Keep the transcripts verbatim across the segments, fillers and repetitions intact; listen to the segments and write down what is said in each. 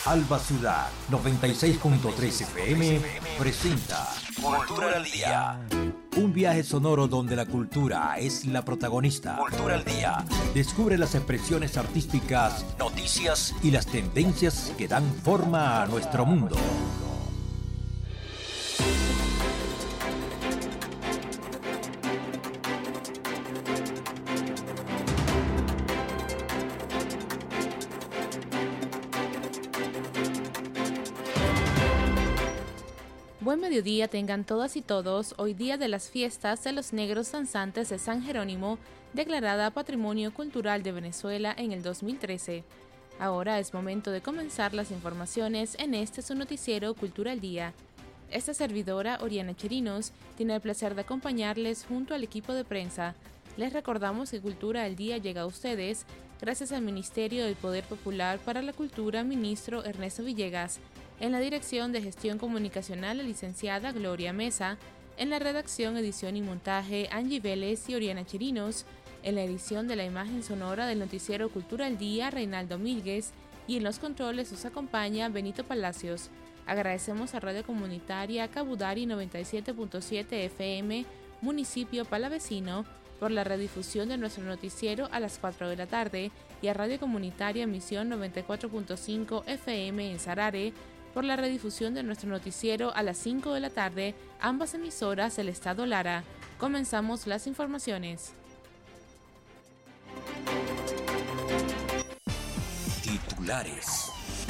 Alba Ciudad noventa y seis punto tres F M presenta Cultura al Día. Un viaje sonoro donde la cultura es la protagonista. Cultura al Día. Descubre las expresiones artísticas, noticias y las tendencias que dan forma a nuestro mundo. Buen mediodía tengan todas y todos, hoy día de las fiestas de los negros danzantes de San Jerónimo, declarada Patrimonio Cultural de Venezuela en el dos mil trece. Ahora es momento de comenzar las informaciones en este su noticiero Cultura al Día. Esta servidora, Oriana Chirinos, tiene el placer de acompañarles junto al equipo de prensa. Les recordamos que Cultura al Día llega a ustedes gracias al Ministerio del Poder Popular para la Cultura, ministro Ernesto Villegas. En la dirección de gestión comunicacional, la licenciada Gloria Mesa. En la redacción, edición y montaje, Angie Vélez y Oriana Chirinos. En la edición de la imagen sonora del noticiero Cultura al Día, Reinaldo Míguez. Y en los controles nos acompaña Benito Palacios. Agradecemos a Radio Comunitaria Cabudari noventa y siete punto siete F M, municipio palavecino, por la redifusión de nuestro noticiero a las cuatro de la tarde y a Radio Comunitaria Misión noventa y cuatro punto cinco F M en Sarare, por la redifusión de nuestro noticiero a las cinco de la tarde, ambas emisoras del Estado Lara. Comenzamos las informaciones. Titulares.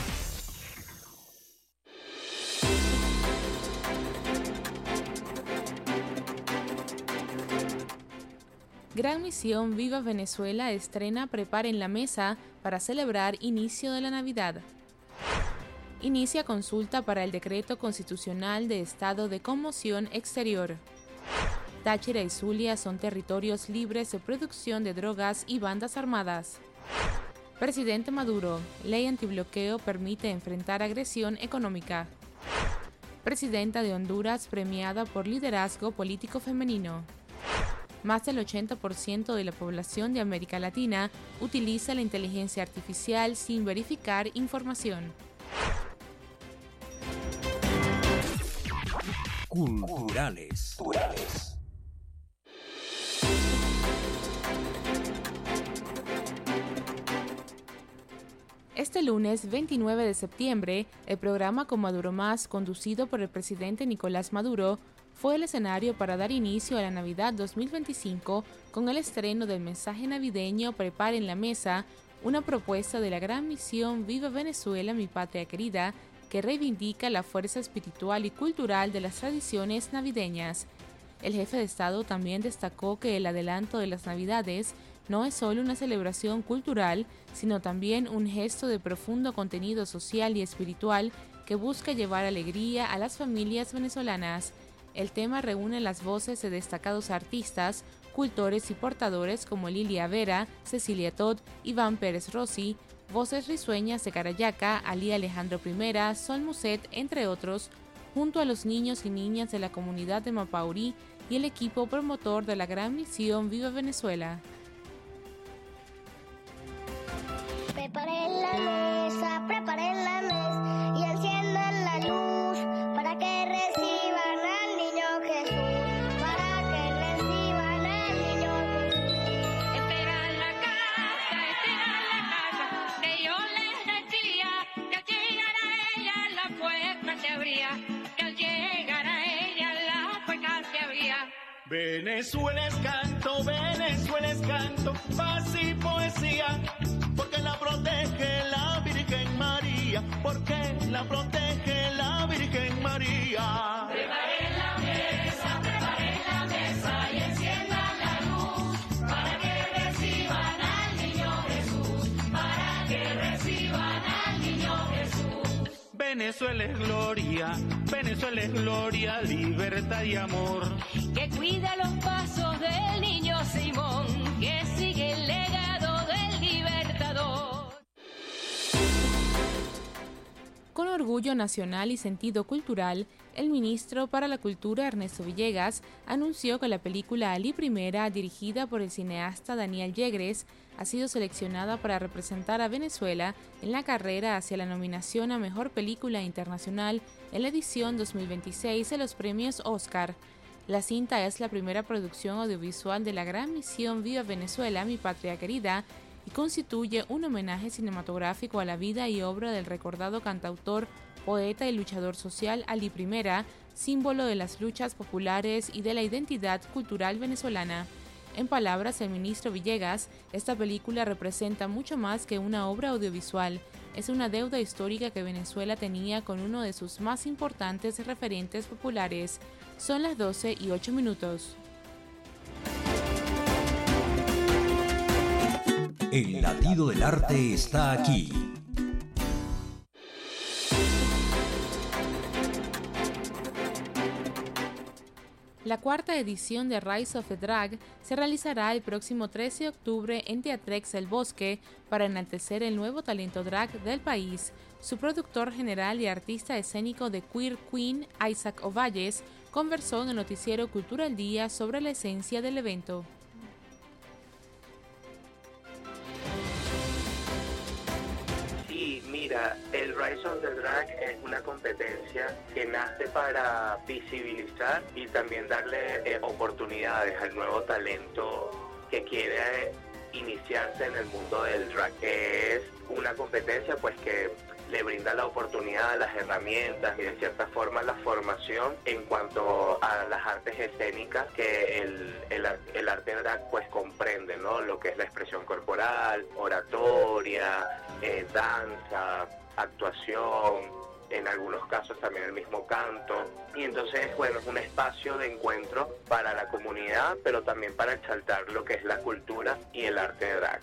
Gran Misión Viva Venezuela estrena Preparen la Mesa para celebrar inicio de la Navidad. Inicia consulta para el decreto constitucional de estado de conmoción exterior. Táchira y Zulia son territorios libres de producción de drogas y bandas armadas. Presidente Maduro, ley antibloqueo permite enfrentar agresión económica. Presidenta de Honduras premiada por liderazgo político femenino. Más del ochenta por ciento de la población de América Latina utiliza la inteligencia artificial sin verificar información. Culturales. Culturales. Este lunes veintinueve de septiembre, el programa Con Maduro Más, conducido por el presidente Nicolás Maduro, fue el escenario para dar inicio a la Navidad dos mil veinticinco con el estreno del mensaje navideño Preparen la Mesa, una propuesta de la Gran Misión Viva Venezuela, mi patria querida, que reivindica la fuerza espiritual y cultural de las tradiciones navideñas. El jefe de Estado también destacó que el adelanto de las Navidades no es solo una celebración cultural, sino también un gesto de profundo contenido social y espiritual que busca llevar alegría a las familias venezolanas. El tema reúne las voces de destacados artistas, cultores y portadores como Lilia Vera, Cecilia Todd, Iván Pérez Rossi, voces risueñas de Carayaca, Ali Alejandro I, Sol Muset, entre otros, junto a los niños y niñas de la comunidad de Mapaurí y el equipo promotor de la Gran Misión Viva Venezuela. Preparen la mesa, preparen la mesa y enciendan la luz para que reciban al niño Jesús, para que reciban al niño Jesús. Esperan la casa, esperan la casa, que yo les decía que al llegar a ella la puerta se abría, que al llegar a ella la puerta se abría. Venezuela es canto, Venezuela es canto, paz y poesía, porque la protege la Virgen María, porque la protege la Virgen María. Preparen la mesa, preparen la mesa y enciendan la luz para que reciban al niño Jesús, para que reciban al niño Jesús. Venezuela es gloria, Venezuela es gloria, libertad y amor. Que cuida los pasos del niño Simón, que sigue el legado del libertador. Con orgullo nacional y sentido cultural, el ministro para la Cultura Ernesto Villegas anunció que la película Alí Primera, dirigida por el cineasta Daniel Yegres, ha sido seleccionada para representar a Venezuela en la carrera hacia la nominación a Mejor Película Internacional en la edición dos mil veintiséis de los premios Oscar. La cinta es la primera producción audiovisual de la gran misión Viva Venezuela, mi patria querida, y constituye un homenaje cinematográfico a la vida y obra del recordado cantautor, poeta y luchador social Alí Primera, símbolo de las luchas populares y de la identidad cultural venezolana. En palabras del ministro Villegas, esta película representa mucho más que una obra audiovisual. Es una deuda histórica que Venezuela tenía con uno de sus más importantes referentes populares. Son las doce y ocho minutos. El latido del arte está aquí. La cuarta edición de Rise of the Drag se realizará el próximo trece de octubre en Teatrex El Bosque para enaltecer el nuevo talento drag del país. Su productor general y artista escénico de Queer Queen, Isaac Ovalles, conversó en el noticiero Cultura al Día sobre la esencia del evento. Mira, el Rise of the Drag es una competencia que nace para visibilizar y también darle eh, oportunidades al nuevo talento que quiere iniciarse en el mundo del drag. Es una competencia pues que le brinda la oportunidad, las herramientas y de cierta forma la formación en cuanto a las artes escénicas que el, el, el arte drag pues comprende, ¿no? Lo que es la expresión corporal, oratoria, eh, danza, actuación, en algunos casos también el mismo canto. Y entonces, bueno, es un espacio de encuentro para la comunidad, pero también para exaltar lo que es la cultura y el arte drag.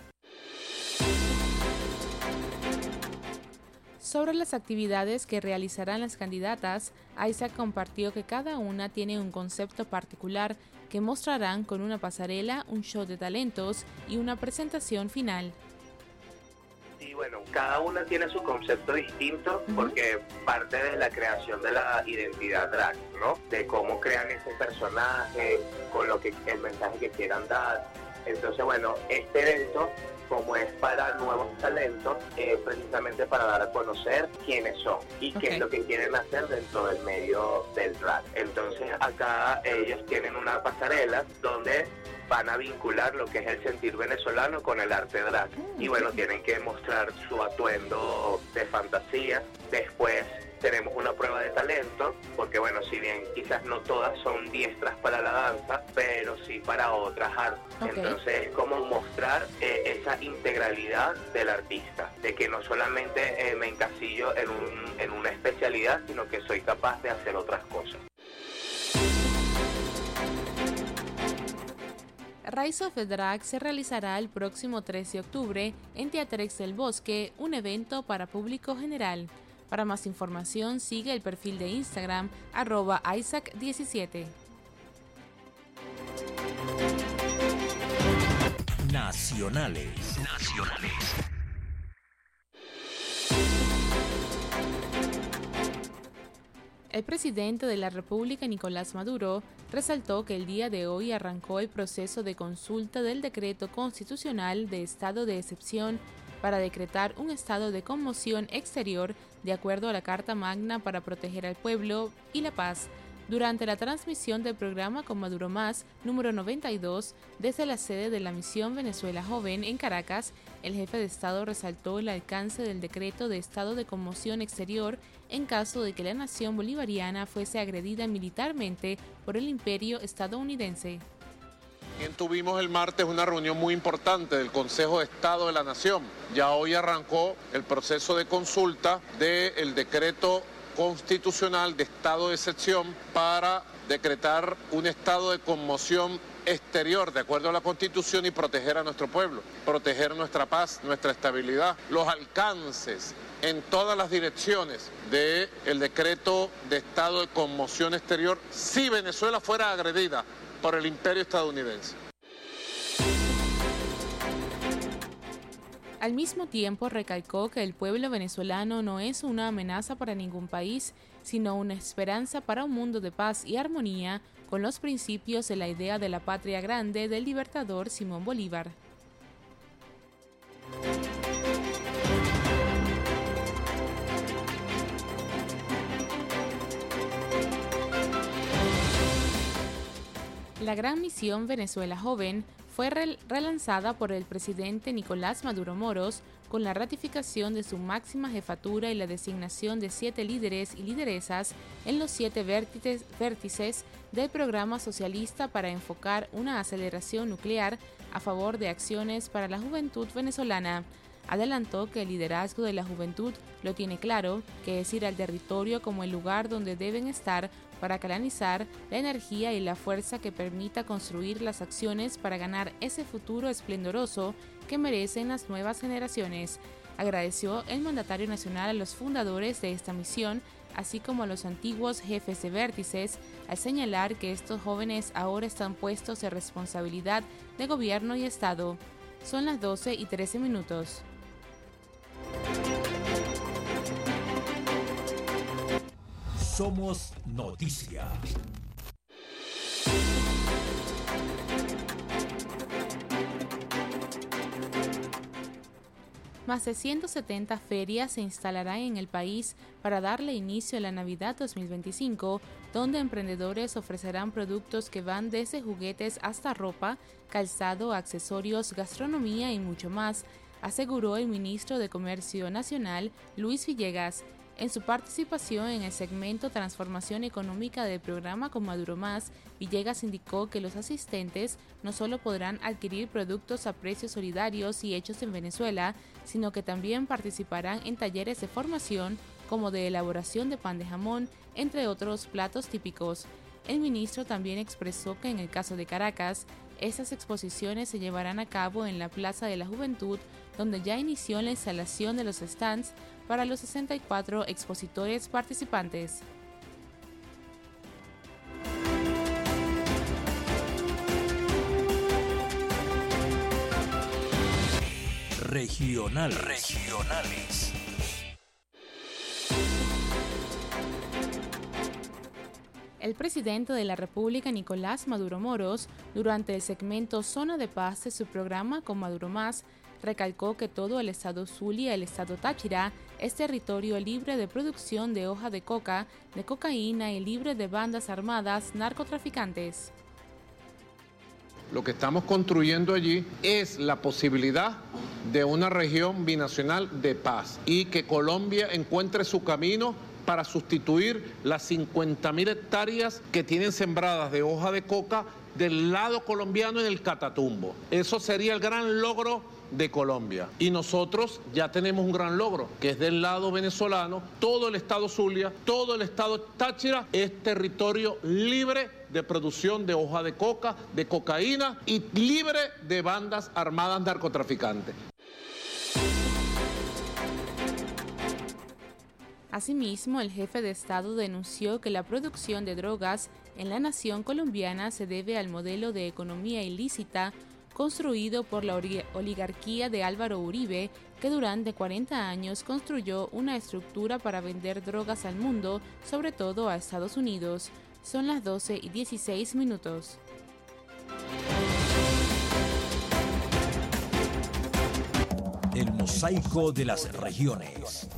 Sobre las actividades que realizarán las candidatas, Isaac compartió que cada una tiene un concepto particular que mostrarán con una pasarela, un show de talentos y una presentación final. Y bueno, cada una tiene su concepto distinto porque parte de la creación de la identidad drag, ¿no? De cómo crean ese personaje, con lo que el mensaje que quieran dar. Entonces, bueno, este evento, como es para nuevos talentos, es precisamente para dar a conocer quiénes son y okay. qué es lo que quieren hacer dentro del medio del drag. Entonces acá ellos tienen una pasarela donde van a vincular lo que es el sentir venezolano con el arte drag. Y bueno, tienen que mostrar su atuendo de fantasía. Después tenemos una prueba de talento, porque bueno, si bien quizás no todas son diestras para la danza, pero sí para otras artes. Okay. Entonces es como mostrar eh, esa integralidad del artista, de que no solamente eh, me encasillo en, un, en una especialidad, sino que soy capaz de hacer otras cosas. Rise of the Drag se realizará el próximo trece de octubre en Teatrex del Bosque, un evento para público general. Para más información, sigue el perfil de Instagram, arroba Isaac diecisiete. Nacionales. Nacionales. El presidente de la República, Nicolás Maduro, resaltó que el día de hoy arrancó el proceso de consulta del decreto constitucional de estado de excepción para decretar un estado de conmoción exterior de acuerdo a la Carta Magna para proteger al pueblo y la paz. Durante la transmisión del programa Con Maduro Más, número noventa y dos, desde la sede de la Misión Venezuela Joven en Caracas, el jefe de Estado resaltó el alcance del decreto de estado de conmoción exterior en caso de que la nación bolivariana fuese agredida militarmente por el imperio estadounidense. También tuvimos el martes una reunión muy importante del Consejo de Estado de la Nación. Ya hoy arrancó el proceso de consulta del decreto constitucional de estado de excepción para decretar un estado de conmoción exterior de acuerdo a la Constitución y proteger a nuestro pueblo, proteger nuestra paz, nuestra estabilidad, los alcances en todas las direcciones del decreto de estado de conmoción exterior si Venezuela fuera agredida por el imperio estadounidense. Al mismo tiempo, recalcó que el pueblo venezolano no es una amenaza para ningún país, sino una esperanza para un mundo de paz y armonía con los principios de la idea de la patria grande del libertador Simón Bolívar. La gran misión Venezuela Joven fue relanzada por el presidente Nicolás Maduro Moros con la ratificación de su máxima jefatura y la designación de siete líderes y lideresas en los siete vértices, vértices del programa socialista para enfocar una aceleración nuclear a favor de acciones para la juventud venezolana. Adelantó que el liderazgo de la juventud lo tiene claro, que es ir al territorio como el lugar donde deben estar para canalizar la energía y la fuerza que permita construir las acciones para ganar ese futuro esplendoroso que merecen las nuevas generaciones. Agradeció el mandatario nacional a los fundadores de esta misión, así como a los antiguos jefes de vértices, al señalar que estos jóvenes ahora están puestos en responsabilidad de gobierno y Estado. Son las doce y trece minutos. Somos Noticia. Más de ciento setenta ferias se instalarán en el país para darle inicio a la Navidad dos mil veinticinco, donde emprendedores ofrecerán productos que van desde juguetes hasta ropa, calzado, accesorios, gastronomía y mucho más, aseguró el ministro de Comercio Nacional, Luis Villegas. En su participación en el segmento Transformación Económica del programa Con Maduro Más, Villegas indicó que los asistentes no solo podrán adquirir productos a precios solidarios y hechos en Venezuela, sino que también participarán en talleres de formación como de elaboración de pan de jamón, entre otros platos típicos. El ministro también expresó que en el caso de Caracas, estas exposiciones se llevarán a cabo en la Plaza de la Juventud, donde ya inició la instalación de los stands para los sesenta y cuatro expositores participantes. Regional, regionales. El presidente de la República, Nicolás Maduro Moros, durante el segmento Zona de Paz de su programa Con Maduro Más, recalcó que todo el estado Zulia, el estado Táchira, es territorio libre de producción de hoja de coca, de cocaína y libre de bandas armadas narcotraficantes. Lo que estamos construyendo allí es la posibilidad de una región binacional de paz y que Colombia encuentre su camino para sustituir las cincuenta mil hectáreas que tienen sembradas de hoja de coca del lado colombiano en el Catatumbo. Eso sería el gran logro de Colombia. Y nosotros ya tenemos un gran logro, que es del lado venezolano. Todo el estado Zulia, todo el estado Táchira es territorio libre de producción de hoja de coca, de cocaína y libre de bandas armadas narcotraficantes. Asimismo, el jefe de Estado denunció que la producción de drogas en la nación colombiana se debe al modelo de economía ilícita construido por la oligarquía de Álvaro Uribe, que durante cuarenta años construyó una estructura para vender drogas al mundo, sobre todo a Estados Unidos. Son las doce y dieciséis minutos. El mosaico de las regiones.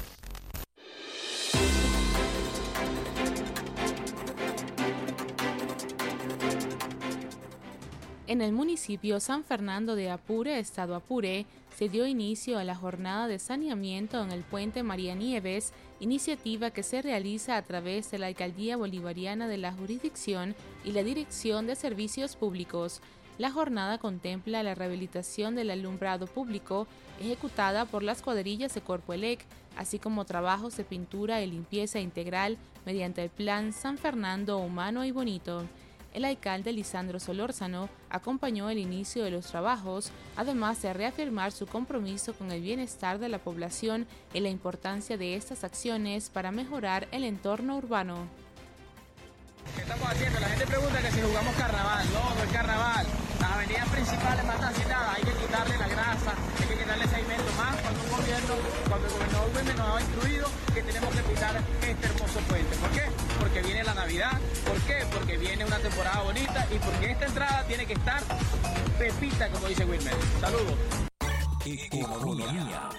En el municipio San Fernando de Apure, estado Apure, se dio inicio a la jornada de saneamiento en el puente María Nieves, iniciativa que se realiza a través de la Alcaldía Bolivariana de la jurisdicción y la Dirección de Servicios Públicos. La jornada contempla la rehabilitación del alumbrado público ejecutada por las cuadrillas de Corpoelec, así como trabajos de pintura y limpieza integral mediante el plan San Fernando Humano y Bonito. El alcalde Lisandro Solórzano acompañó el inicio de los trabajos, además de reafirmar su compromiso con el bienestar de la población y la importancia de estas acciones para mejorar el entorno urbano. ¿Qué estamos haciendo? La gente pregunta que si jugamos carnaval. No, no es carnaval. Las avenidas principales más transitadas hay que quitarle la grasa, hay que quitarle sedimento más cuando un gobierno, cuando el gobernador Wilmer nos ha instruido que tenemos que pintar este hermoso puente. ¿Por qué? Porque viene la Navidad. ¿Por qué? Porque viene una temporada bonita y porque esta entrada tiene que estar pepita, como dice Wilmer. Saludos. Economía.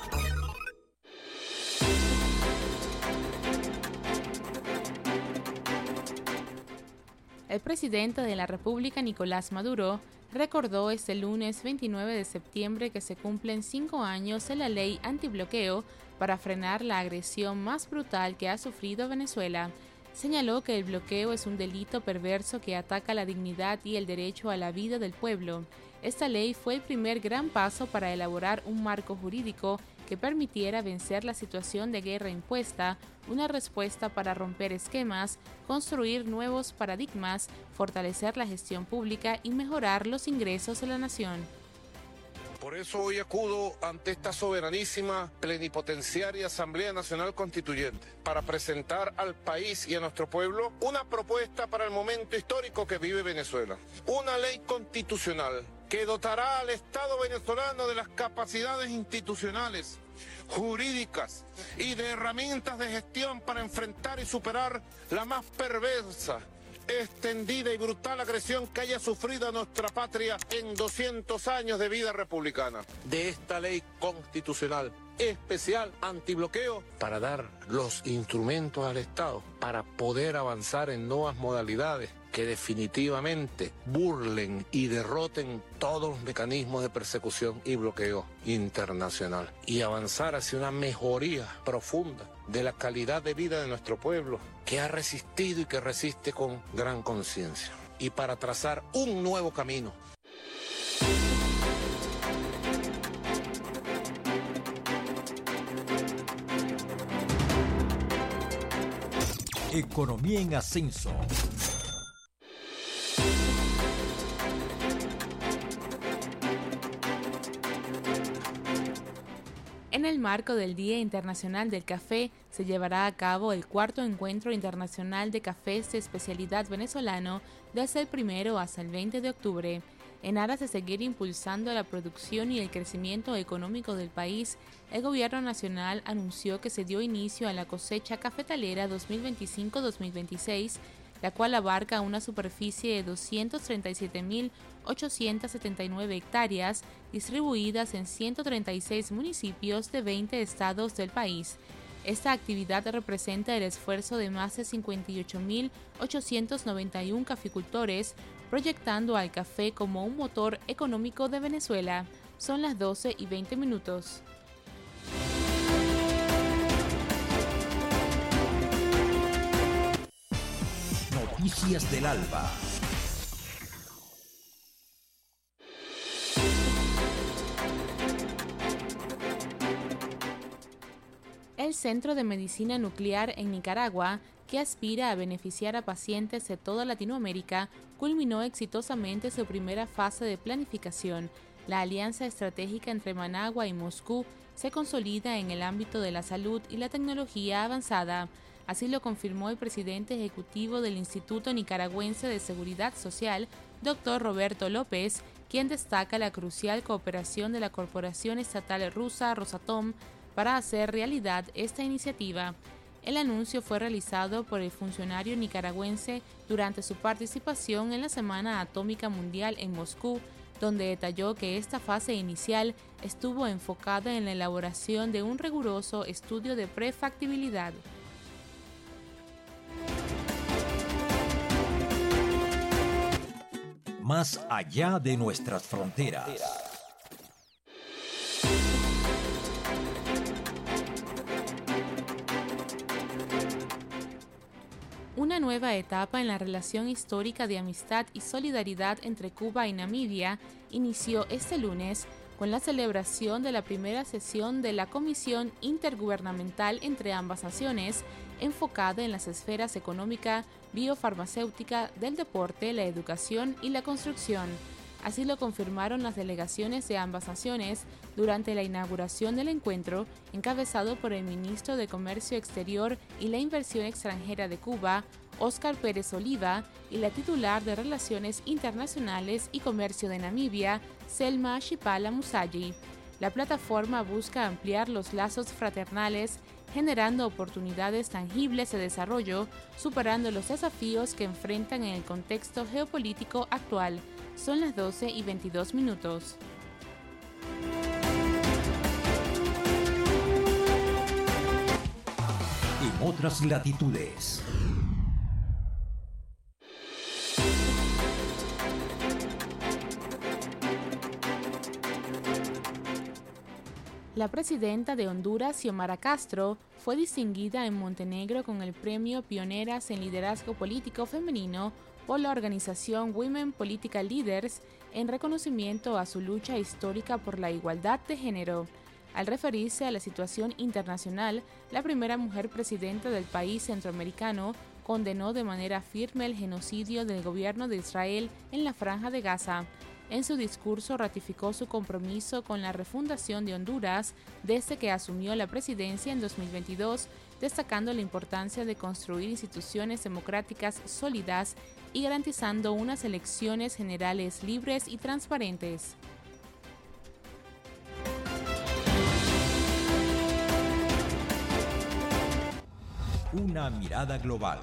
El presidente de la República, Nicolás Maduro, recordó este lunes veintinueve de septiembre que se cumplen cinco años de la ley antibloqueo para frenar la agresión más brutal que ha sufrido Venezuela. Señaló que el bloqueo es un delito perverso que ataca la dignidad y el derecho a la vida del pueblo. Esta ley fue el primer gran paso para elaborar un marco jurídico que permitiera vencer la situación de guerra impuesta, una respuesta para romper esquemas, construir nuevos paradigmas, fortalecer la gestión pública y mejorar los ingresos de la nación. Por eso hoy acudo ante esta soberanísima, plenipotenciaria Asamblea Nacional Constituyente para presentar al país y a nuestro pueblo una propuesta para el momento histórico que vive Venezuela. Una ley constitucional que dotará al Estado venezolano de las capacidades institucionales, jurídicas y de herramientas de gestión para enfrentar y superar la más perversa, extendida y brutal agresión que haya sufrido nuestra patria en doscientos años de vida republicana. De esta ley constitucional especial antibloqueo para dar los instrumentos al Estado para poder avanzar en nuevas modalidades que definitivamente burlen y derroten todos los mecanismos de persecución y bloqueo internacional y avanzar hacia una mejoría profunda de la calidad de vida de nuestro pueblo que ha resistido y que resiste con gran conciencia y para trazar un nuevo camino. Economía en ascenso. En el marco del Día Internacional del Café, se llevará a cabo el cuarto Encuentro Internacional de Cafés de Especialidad Venezolano desde el primero hasta el veinte de octubre. En aras de seguir impulsando la producción y el crecimiento económico del país, el Gobierno Nacional anunció que se dio inicio a la cosecha cafetalera dos mil veinticinco dos mil veintiséis, la cual abarca una superficie de doscientos treinta y siete mil ochocientos setenta y nueve hectáreas distribuidas en ciento treinta y seis municipios de veinte estados del país. Esta actividad representa el esfuerzo de más de cincuenta y ocho mil ochocientos noventa y uno caficultores, proyectando al café como un motor económico de Venezuela. Son las doce y veinte minutos. Noticias del Alba. El Centro de Medicina Nuclear en Nicaragua, que aspira a beneficiar a pacientes de toda Latinoamérica, culminó exitosamente su primera fase de planificación. La alianza estratégica entre Managua y Moscú se consolida en el ámbito de la salud y la tecnología avanzada. Así lo confirmó el presidente ejecutivo del Instituto Nicaragüense de Seguridad Social, doctor Roberto López, quien destaca la crucial cooperación de la corporación estatal rusa Rosatom para hacer realidad esta iniciativa. El anuncio fue realizado por el funcionario nicaragüense durante su participación en la Semana Atómica Mundial en Moscú, donde detalló que esta fase inicial estuvo enfocada en la elaboración de un riguroso estudio de prefactibilidad. Más allá de nuestras fronteras. Una nueva etapa en la relación histórica de amistad y solidaridad entre Cuba y Namibia inició este lunes con la celebración de la primera sesión de la Comisión Intergubernamental entre ambas naciones, enfocada en las esferas económica, biofarmacéutica, del deporte, la educación y la construcción. Así lo confirmaron las delegaciones de ambas naciones durante la inauguración del encuentro, encabezado por el ministro de Comercio Exterior y la Inversión Extranjera de Cuba, Óscar Pérez Oliva, y la titular de Relaciones Internacionales y Comercio de Namibia, Selma Shipala Musayi. La plataforma busca ampliar los lazos fraternales, generando oportunidades tangibles de desarrollo, superando los desafíos que enfrentan en el contexto geopolítico actual. Son las doce y veintidós minutos. En otras latitudes. La presidenta de Honduras, Xiomara Castro, fue distinguida en Montenegro con el premio Pioneras en Liderazgo Político Femenino por la organización Women Political Leaders en reconocimiento a su lucha histórica por la igualdad de género. Al referirse a la situación internacional, la primera mujer presidenta del país centroamericano condenó de manera firme el genocidio del gobierno de Israel en la Franja de Gaza. En su discurso ratificó su compromiso con la refundación de Honduras desde que asumió la presidencia en dos mil veintidós, destacando la importancia de construir instituciones democráticas sólidas y garantizando unas elecciones generales libres y transparentes. Una mirada global.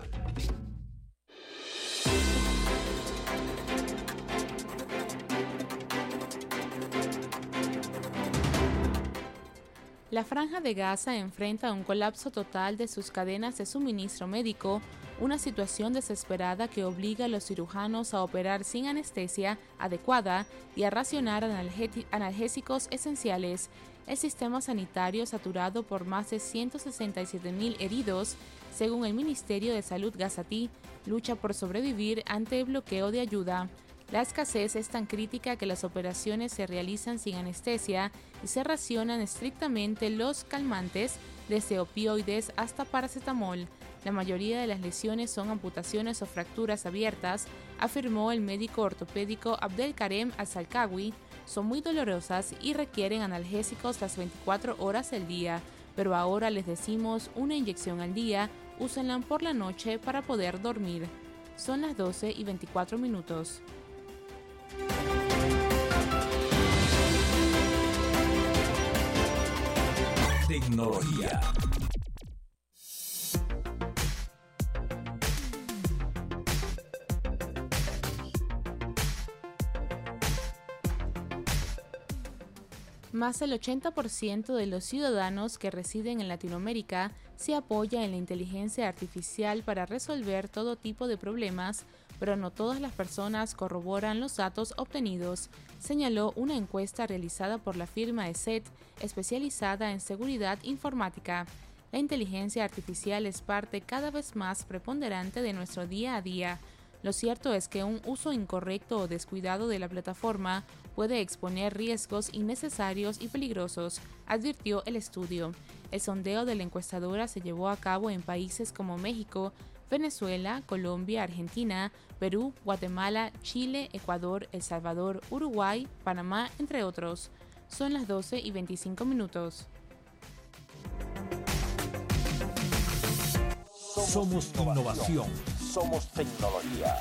La Franja de Gaza enfrenta un colapso total de sus cadenas de suministro médico, una situación desesperada que obliga a los cirujanos a operar sin anestesia adecuada y a racionar analgésicos esenciales. El sistema sanitario saturado por más de ciento sesenta y siete mil heridos, según el Ministerio de Salud gazatí, lucha por sobrevivir ante el bloqueo de ayuda. La escasez es tan crítica que las operaciones se realizan sin anestesia y se racionan estrictamente los calmantes, desde opioides hasta paracetamol. La mayoría de las lesiones son amputaciones o fracturas abiertas, afirmó el médico ortopédico Abdelkarem Al-Salkawi. Son muy dolorosas y requieren analgésicos las veinticuatro horas del día, pero ahora les decimos una inyección al día, úsenla por la noche para poder dormir. Son las doce y veinticuatro minutos. Tecnología. Más del ochenta por ciento de los ciudadanos que residen en Latinoamérica se apoya en la inteligencia artificial para resolver todo tipo de problemas, pero no todas las personas corroboran los datos obtenidos, señaló una encuesta realizada por la firma ESET, especializada en seguridad informática. La inteligencia artificial es parte cada vez más preponderante de nuestro día a día. Lo cierto es que un uso incorrecto o descuidado de la plataforma puede exponer riesgos innecesarios y peligrosos, advirtió el estudio. El sondeo de la encuestadora se llevó a cabo en países como México, Venezuela, Colombia, Argentina, Perú, Guatemala, Chile, Ecuador, El Salvador, Uruguay, Panamá, entre otros. Son las doce y veinticinco minutos. Somos innovación. Somos tecnología.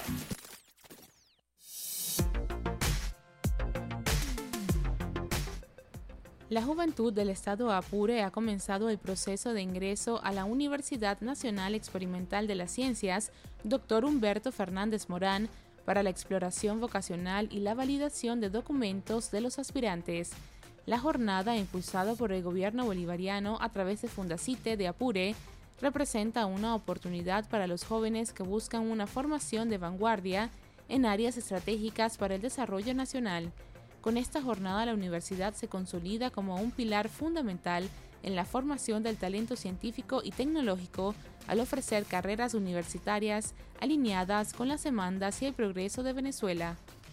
La juventud del estado Apure ha comenzado el proceso de ingreso a la Universidad Nacional Experimental de las Ciencias, doctor Humberto Fernández Morán, para la exploración vocacional y la validación de documentos de los aspirantes. La jornada, impulsada por el gobierno bolivariano a través de Fundacite de Apure, representa una oportunidad para los jóvenes que buscan una formación de vanguardia en áreas estratégicas para el desarrollo nacional. Con esta jornada, la universidad se consolida como un pilar fundamental en la formación del talento científico y tecnológico al ofrecer carreras universitarias alineadas con las demandas y el progreso de Venezuela.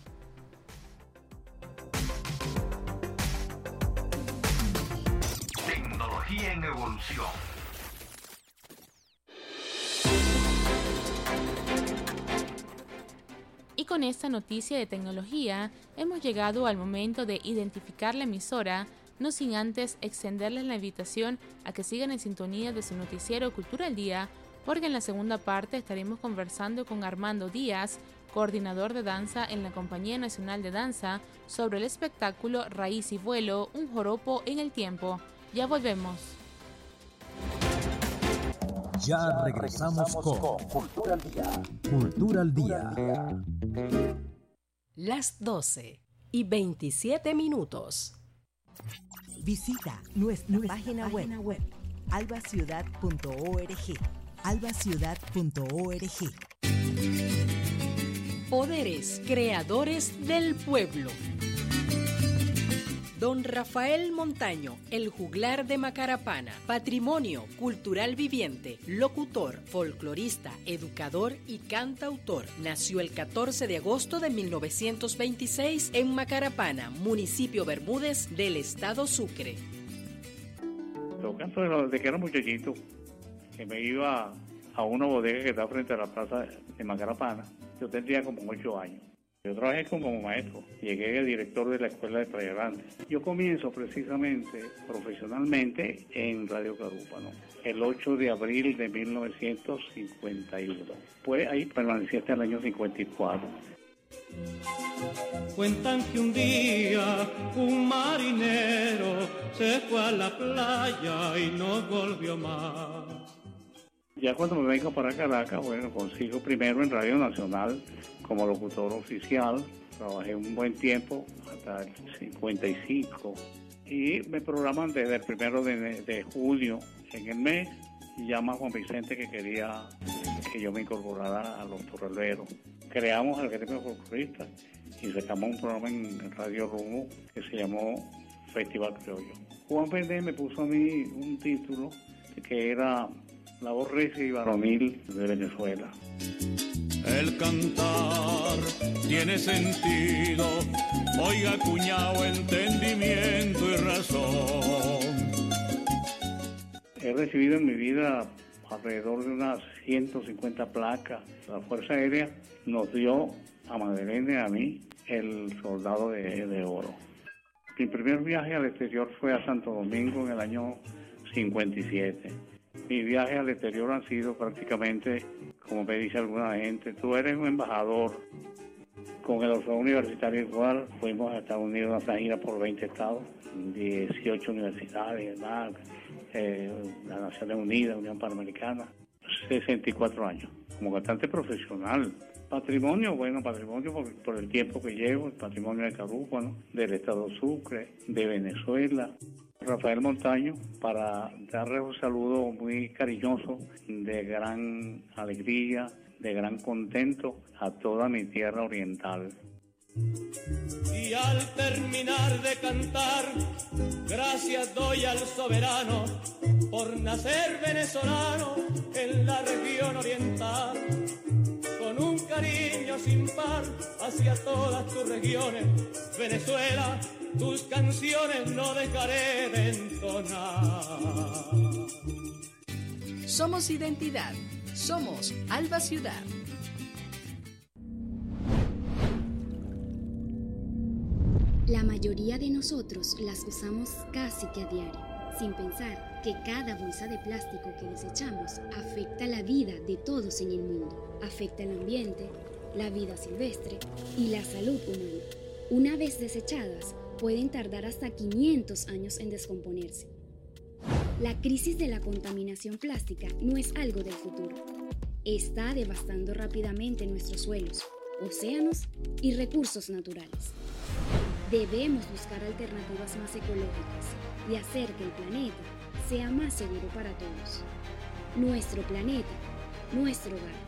Tecnología en evolución. Y con esta noticia de tecnología, hemos llegado al momento de identificar la emisora, no sin antes extenderles la invitación a que sigan en sintonía de su noticiero Cultura al Día, porque en la segunda parte estaremos conversando con Armando Díaz, coordinador de danza en la Compañía Nacional de Danza, sobre el espectáculo Raíz y Vuelo, un joropo en el tiempo. Ya volvemos. Ya regresamos con Cultura al Día. Cultura al Día. Las doce y veintisiete minutos. Visita nuestra, nuestra página, página web, web albaciudad punto org. albaciudad punto org. Poderes creadores del pueblo. Don Rafael Montaño, el juglar de Macarapana, patrimonio cultural viviente, locutor, folclorista, educador y cantautor. Nació el catorce de agosto de mil novecientos veintiséis en Macarapana, municipio Bermúdez del estado Sucre. Lo canto desde que era muchachito, que me iba a una bodega que está frente a la plaza de Macarapana. Yo tendría como ocho años. Yo trabajé como maestro, llegué a director de la escuela de Playa Grande. Yo comienzo precisamente, profesionalmente, en Radio Carúpano, el ocho de abril de mil novecientos cincuenta y uno. Pues ahí permanecí hasta el año cincuenta y cuatro. Cuentan que un día un marinero se fue a la playa y no volvió más. Ya cuando me vengo para Caracas, bueno, consigo primero en Radio Nacional como locutor oficial. Trabajé un buen tiempo, hasta el cincuenta y cinco. Y me programan desde el primero de, de julio en el mes. Y llama a Juan Vicente que quería que yo me incorporara a los torreleros. Creamos el gremio folclorista y sacamos un programa en Radio Rumbo que se llamó Festival Criollo. Juan Pérez me puso a mí un título que era La voz recia y varonil de Venezuela. El cantar tiene sentido, oiga cuñado, entendimiento y razón. He recibido en mi vida alrededor de unas ciento cincuenta placas. La Fuerza Aérea nos dio a Magdalena y a mí el Soldado de, de Oro. Mi primer viaje al exterior fue a Santo Domingo en el año cincuenta y siete. Mis viajes al exterior han sido prácticamente, como me dice alguna gente, tú eres un embajador. Con el Orfeo Universitario igual, fuimos a Estados Unidos a una gira por veinte estados, dieciocho universidades, ¿verdad? Eh, las Naciones Unidas, Unión Panamericana, sesenta y cuatro años, como cantante profesional. Patrimonio, bueno, patrimonio por, por el tiempo que llevo, el patrimonio de Carúpano, del estado Sucre, de Venezuela. Rafael Montaño, para darle un saludo muy cariñoso, de gran alegría, de gran contento a toda mi tierra oriental. Y al terminar de cantar, gracias doy al soberano por nacer venezolano en la región oriental. Con un cariño sin par hacia todas tus regiones, Venezuela, tus canciones no dejaré de entonar. Somos identidad, somos Alba Ciudad. La mayoría de nosotros las usamos casi que a diario, sin pensar que cada bolsa de plástico que desechamos afecta la vida de todos en el mundo, afecta el ambiente, la vida silvestre y la salud humana. Una vez desechadas, pueden tardar hasta quinientos años en descomponerse. La crisis de la contaminación plástica no es algo del futuro. Está devastando rápidamente nuestros suelos, océanos y recursos naturales. Debemos buscar alternativas más ecológicas y hacer que el planeta sea más seguro para todos. Nuestro planeta, nuestro hogar.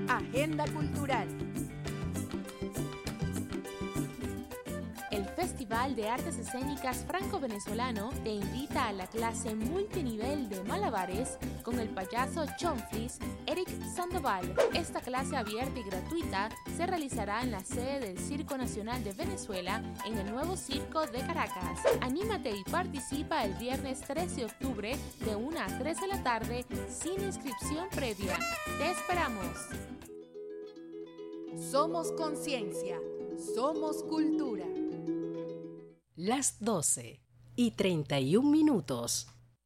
Agenda cultural. El Festival Festival de Artes Escénicas Franco-Venezolano te invita a la clase multinivel de malabares con el payaso Chonflis Eric Sandoval. Esta clase abierta y gratuita se realizará en la sede del Circo Nacional de Venezuela en el nuevo Circo de Caracas. Anímate y participa el viernes trece de octubre de una a tres de la tarde sin inscripción previa. ¡Te esperamos! Somos conciencia, somos cultura. Las doce y treinta y un minutos.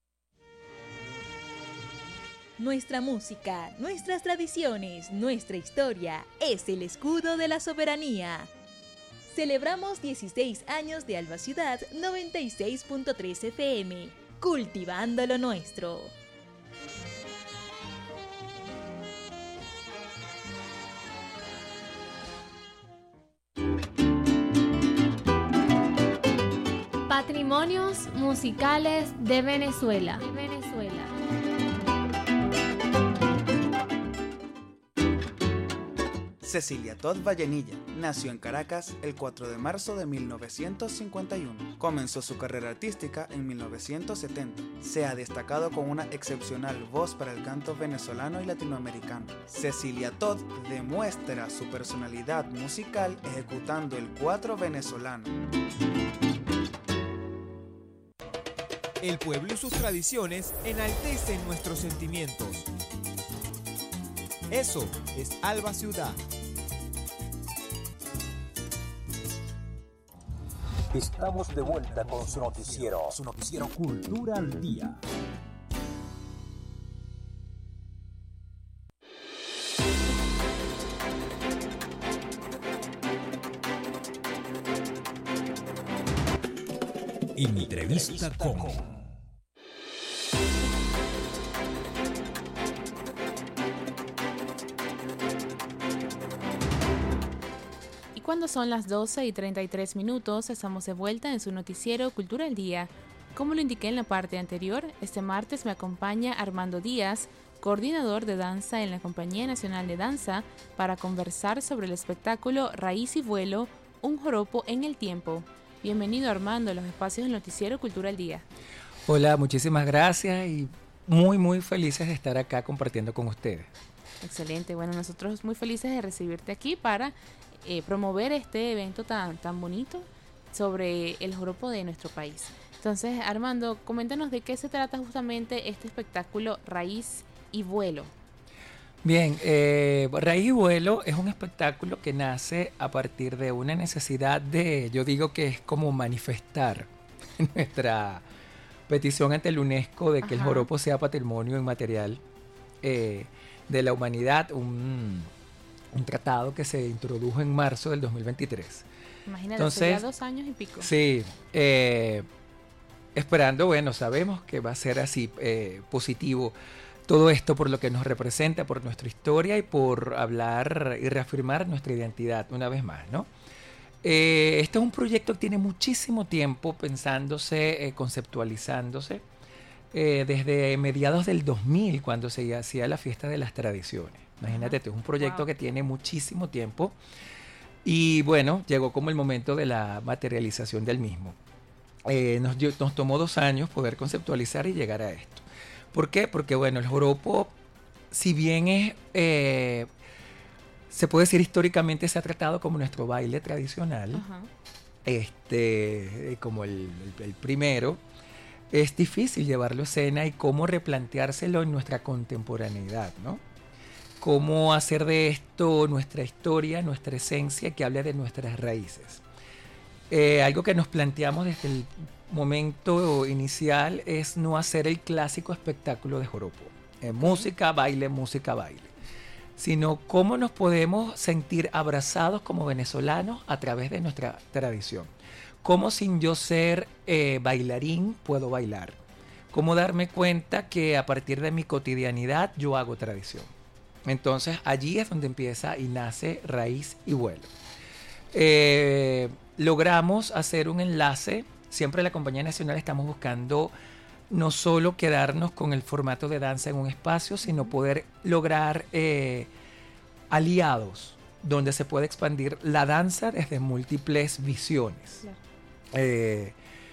Nuestra música, nuestras tradiciones, nuestra historia es el escudo de la soberanía. Celebramos dieciséis años de Alba Ciudad noventa y seis punto tres F M, cultivando lo nuestro. Patrimonios musicales de Venezuela. De Venezuela. Cecilia Todd Vallenilla nació en Caracas el cuatro de marzo de mil novecientos cincuenta y uno. Comenzó su carrera artística en mil novecientos setenta. Se ha destacado con una excepcional voz para el canto venezolano y latinoamericano. Cecilia Todd demuestra su personalidad musical ejecutando el cuatro venezolano. El pueblo y sus tradiciones enaltecen nuestros sentimientos. Eso es Alba Ciudad. Estamos de vuelta con su noticiero, su noticiero Cultura al Día. Entrevista con... Cuando son las doce y treinta y tres minutos, estamos de vuelta en su noticiero Cultura al Día. Como lo indiqué en la parte anterior, este martes me acompaña Armando Díaz, coordinador de danza en la Compañía Nacional de Danza, para conversar sobre el espectáculo Raíz y Vuelo, un joropo en el tiempo. Bienvenido, Armando, a los espacios del noticiero Cultura al Día. Hola, muchísimas gracias y muy, muy felices de estar acá compartiendo con ustedes. Excelente, bueno, nosotros muy felices de recibirte aquí para eh, promover este evento tan, tan bonito sobre el joropo de nuestro país. Entonces, Armando, coméntanos de qué se trata justamente este espectáculo Raíz y Vuelo. Bien, eh, Raíz y Vuelo es un espectáculo que nace a partir de una necesidad de, yo digo que es como manifestar nuestra petición ante el UNESCO de que Ajá. el joropo sea patrimonio inmaterial eh, de la humanidad, un, un tratado que se introdujo en marzo del dos mil veintitrés. Imagínate, hace ya dos años y pico. Sí, eh, esperando, bueno, sabemos que va a ser así, eh, positivo todo esto por lo que nos representa, por nuestra historia y por hablar y reafirmar nuestra identidad una vez más, ¿no? Eh, este es un proyecto que tiene muchísimo tiempo pensándose, eh, conceptualizándose, eh, desde mediados del dos mil, cuando se hacía la Fiesta de las Tradiciones. Imagínate, es un proyecto wow. que tiene muchísimo tiempo y bueno, llegó como el momento de la materialización del mismo. Eh, nos, nos tomó dos años poder conceptualizar y llegar a esto. ¿Por qué? Porque bueno, el joropo, si bien es, eh, se puede decir históricamente se ha tratado como nuestro baile tradicional, uh-huh. este, como el, el, el primero, es difícil llevarlo a escena y cómo replanteárselo en nuestra contemporaneidad, ¿no? Cómo hacer de esto nuestra historia, nuestra esencia, que hable de nuestras raíces. Eh, algo que nos planteamos desde el momento inicial es no hacer el clásico espectáculo de joropo, eh, música, baile, música, baile, sino cómo nos podemos sentir abrazados como venezolanos a través de nuestra tradición, cómo sin yo ser eh, bailarín puedo bailar, cómo darme cuenta que a partir de mi cotidianidad yo hago tradición. Entonces allí es donde empieza y nace Raíz y Vuelo. Eh, logramos hacer un enlace. Siempre en la Compañía Nacional estamos buscando no solo quedarnos con el formato de danza en un espacio, sino poder lograr eh, aliados donde se puede expandir la danza desde múltiples visiones. Claro. eh,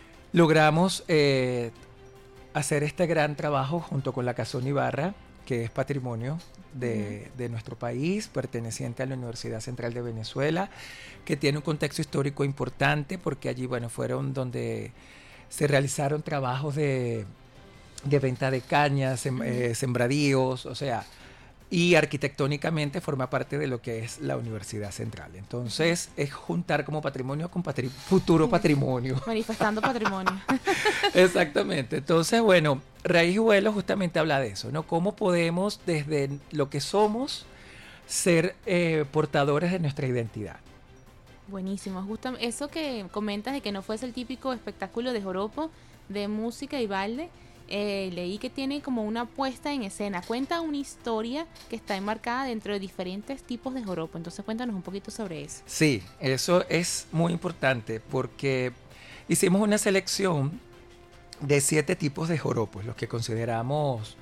logramos eh, hacer este gran trabajo junto con la Casona Ibarra, que es patrimonio de, uh-huh. de nuestro país, perteneciente a la Universidad Central de Venezuela, que tiene un contexto histórico importante porque allí, bueno, fueron donde se realizaron trabajos de, de venta de cañas, sem, uh-huh. eh, sembradíos, o sea, y arquitectónicamente forma parte de lo que es la Universidad Central. Entonces, es juntar como patrimonio con patri- futuro patrimonio. Manifestando patrimonio. Exactamente. Entonces, bueno, Raíz y Vuelo justamente habla de eso, ¿no? Cómo podemos, desde lo que somos, ser eh, portadores de nuestra identidad. Buenísimo. Justo eso que comentas de que no fuese el típico espectáculo de joropo, de música y baile, Eh, leí que tiene como una puesta en escena, cuenta una historia que está enmarcada dentro de diferentes tipos de joropo, entonces cuéntanos un poquito sobre eso. Sí, eso es muy importante porque hicimos una selección de siete tipos de joropos, los que consideramos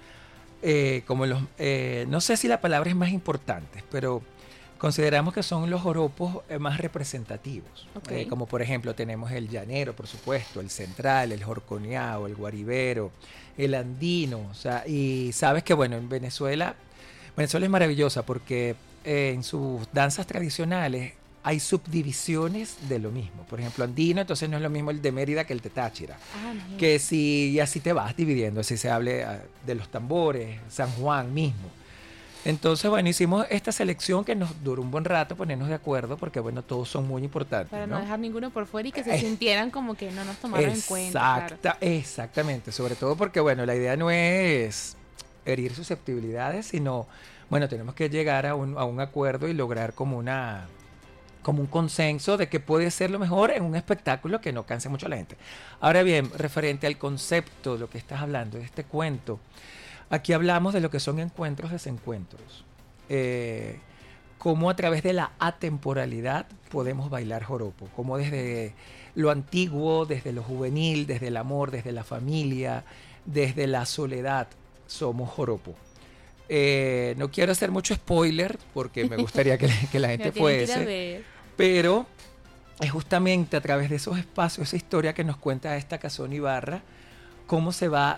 eh, como los, eh, no sé si la palabra es más importante, pero consideramos que son los joropos eh, más representativos. Okay. Eh, como por ejemplo tenemos el llanero, por supuesto, el central, el jorconeado, el guaribero, el andino. O sea, y sabes que bueno, en Venezuela, Venezuela es maravillosa porque eh, en sus danzas tradicionales hay subdivisiones de lo mismo. Por ejemplo, andino, entonces no es lo mismo el de Mérida que el de Táchira. Ah, no. Que si, y así te vas dividiendo, así se hable uh, de los tambores, San Juan mismo. Entonces, bueno, hicimos esta selección que nos duró un buen rato ponernos de acuerdo porque, bueno, todos son muy importantes. Para no, no dejar ninguno por fuera y que se eh, sintieran como que no nos tomaron en cuenta. Claro. Exactamente, sobre todo porque, bueno, la idea no es herir susceptibilidades, sino, bueno, tenemos que llegar a un, a un acuerdo y lograr como una como un consenso de que puede ser lo mejor en un espectáculo que no canse mucho a la gente. Ahora bien, referente al concepto de lo que estás hablando, de este cuento, aquí hablamos de lo que son encuentros, desencuentros. Eh, cómo a través de la atemporalidad podemos bailar joropo. Cómo desde lo antiguo, desde lo juvenil, desde el amor, desde la familia, desde la soledad, somos joropo. Eh, no quiero hacer mucho spoiler porque me gustaría que, que la gente fuese. Pero es justamente a través de esos espacios, esa historia que nos cuenta esta Casona Ibarra, cómo se va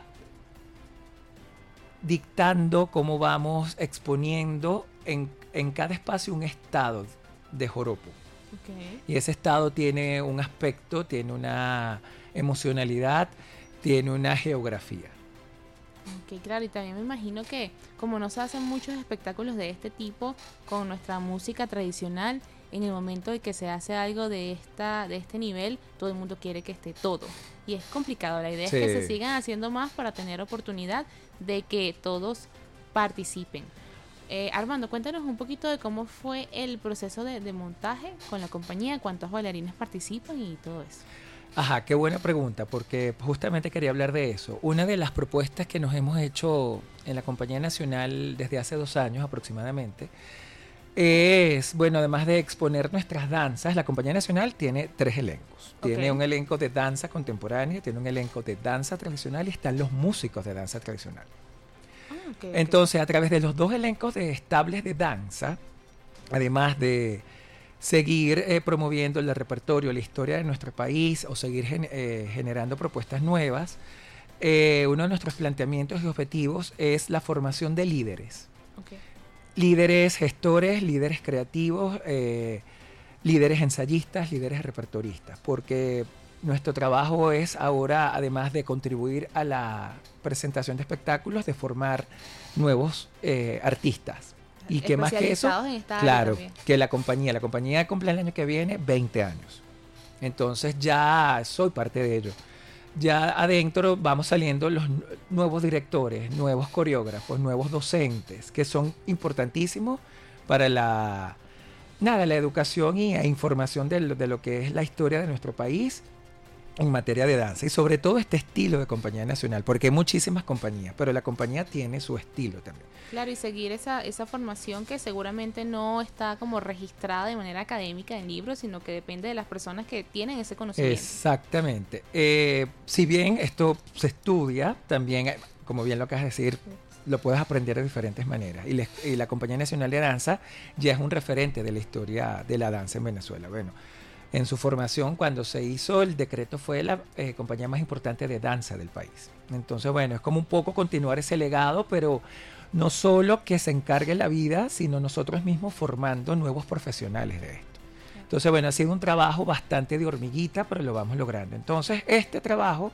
dictando, cómo vamos exponiendo en, en cada espacio un estado de joropo. Okay. Y ese estado tiene un aspecto, tiene una emocionalidad, tiene una geografía. Ok, claro, y también me imagino que como no se hacen muchos espectáculos de este tipo con nuestra música tradicional, en el momento de que se hace algo de esta de este nivel, todo el mundo quiere que esté todo. Y es complicado, la idea sí. es que se sigan haciendo más para tener oportunidad de que todos participen. Eh, Armando, cuéntanos un poquito de cómo fue el proceso de, de montaje con la compañía, cuántos bailarines participan y todo eso. Ajá, qué buena pregunta, porque justamente quería hablar de eso. Una de las propuestas que nos hemos hecho en la Compañía Nacional desde hace dos años aproximadamente es, bueno, además de exponer nuestras danzas, la Compañía Nacional tiene tres elencos. Okay. Tiene un elenco de danza contemporánea, tiene un elenco de danza tradicional y están los músicos de danza tradicional. Ah, okay, Entonces, okay. a través de los dos elencos de estables de danza, además de seguir eh, promoviendo el repertorio, la historia de nuestro país o seguir gen- eh, generando propuestas nuevas, eh, uno de nuestros planteamientos y objetivos es la formación de líderes. Okay. Líderes gestores, líderes creativos, eh, líderes ensayistas, líderes repertoristas, porque nuestro trabajo es ahora, además de contribuir a la presentación de espectáculos, de formar nuevos eh, artistas. Y que más que eso, claro, que la compañía, la compañía cumple el año que viene veinte años. Entonces ya soy parte de ello. Ya adentro vamos saliendo los nuevos directores, nuevos coreógrafos, nuevos docentes, que son importantísimos para la, nada, la educación y la información de lo, de lo que es la historia de nuestro país en materia de danza. Y sobre todo este estilo de compañía nacional, porque hay muchísimas compañías, pero la compañía tiene su estilo también. Claro, y seguir esa, esa formación que seguramente no está como registrada de manera académica en libros, sino que depende de las personas que tienen ese conocimiento. Exactamente. Eh, si bien esto se estudia, también, como bien lo acabas de decir, lo puedes aprender de diferentes maneras. Y, le, y la Compañía Nacional de Danza ya es un referente de la historia de la danza en Venezuela. Bueno, en su formación, cuando se hizo el decreto, fue la eh, compañía más importante de danza del país. Entonces, bueno, es como un poco continuar ese legado, pero no solo que se encargue la vida, sino nosotros mismos formando nuevos profesionales de esto. Entonces, bueno, ha sido un trabajo bastante de hormiguita, pero lo vamos logrando. Entonces, este trabajo,